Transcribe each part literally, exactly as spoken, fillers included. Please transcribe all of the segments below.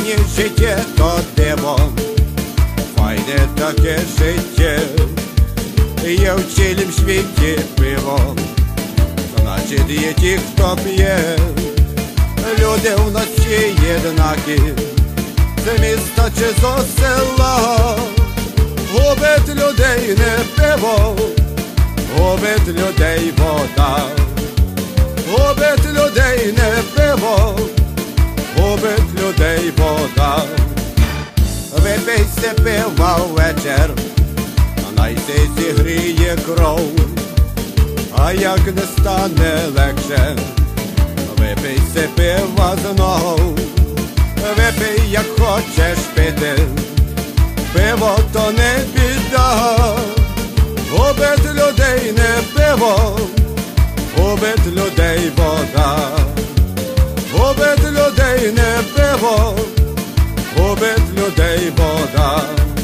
мені життя то диво, файне таке життя. Є в цілім світі пиво, значить є ті, хто п'є. Люди в нас всі єднакі, це місто чи зо села. Губить людей не пиво, губить людей вода. Губить людей не пиво, губить людей вода. Випийся пива ввечер, а найси зігріє кров. А як не стане легше, випийся пива знов. Випий, як хочеш пити, пиво то не біда. Губить людей не пиво, губить людей вода. Губить людей не пиво, губить людей вода.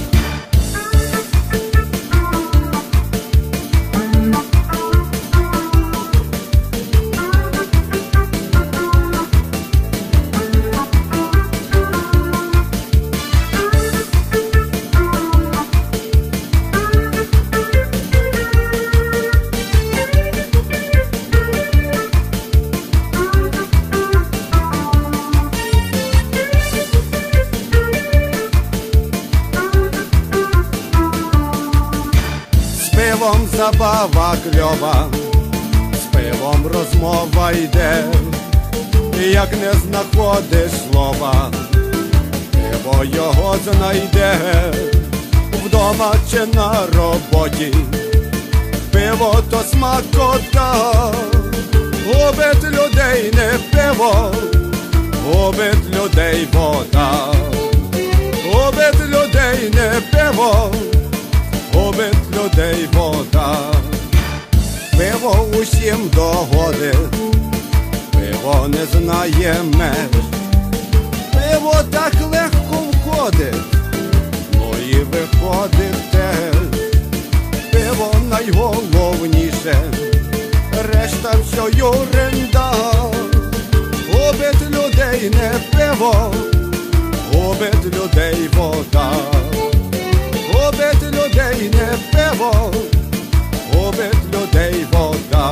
З пивом забава кльова, з пивом розмова йде. Як не знаходиш слова, пиво його знайде. Вдома чи на роботі, пиво то смакота. Губить людей не пиво, губить людей вода. Губить людей не пиво, губить людей вода. Пиво усім догодить, пиво не знає меж. Пиво так легко входить, ну і виходить теж. Пиво найголовніше, решта все юренда. Губить людей не пиво, губить людей вода. Губить людей не пиво, губить людей вода.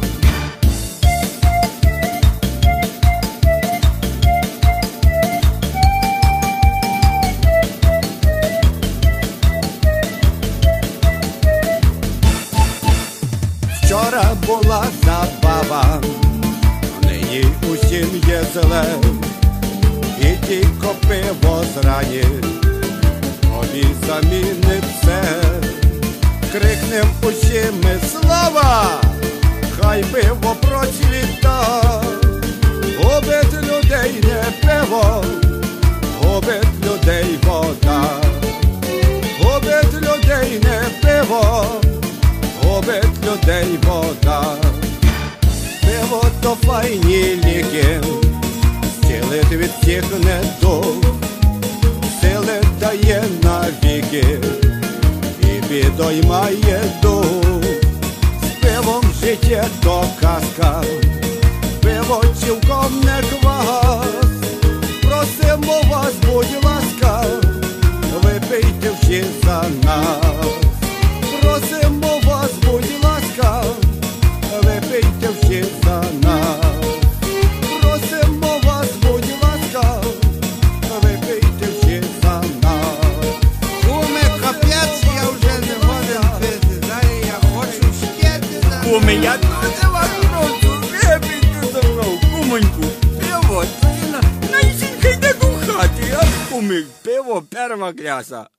Вчора була забава, нині усім є зле. І тільки пиво зранить, тобі замінить все. Крикнем усіми слава, хай пиво процвіта. Губить людей не пиво, губить людей вода. Губить людей не пиво, губить людей вода. Пиво то файні ліки, зцілить від всіх недуг. Сили дає навіки і підоймає дух. З пивом життя то казка, пиво цілком не квас. Просимо вас, будь ласка, випийте всі за нас. Просимо вас, будь ласка, випийте всі за нас. Просимо вас, будь ласка, випийте всі за нас. Куме, капець, я вже не годен пити, далі я хочу ще пити. Куме, я дуже вас прошу, випийте за мною, кумоньку, пиво, це на найсінька йде до хати, а куме, пиво перва кляса.